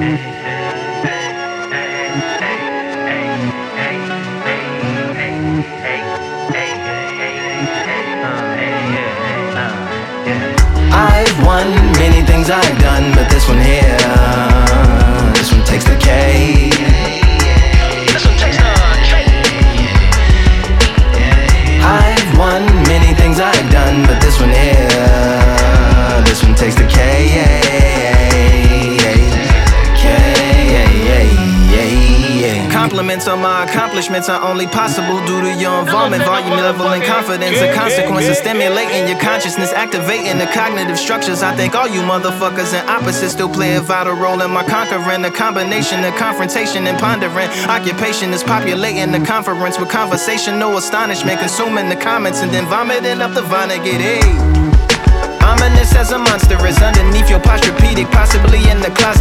I've won many things I've done, but this one here, this one takes the cake. This one takes the cake. I've won many things I've done, but this one here, this one takes the cake. Compliments on my accomplishments are only possible due to your involvement, volume, level, and confidence. The consequences stimulating your consciousness, activating the cognitive structures. I think all you motherfuckers and opposites still play a vital role in my conquering. The combination of confrontation and pondering. Occupation is populating the conference with conversational astonishment, consuming the comments and then vomiting up the Vonnegut. Hey, ominous as a monster is underneath your posturepedic, possibly in the closet.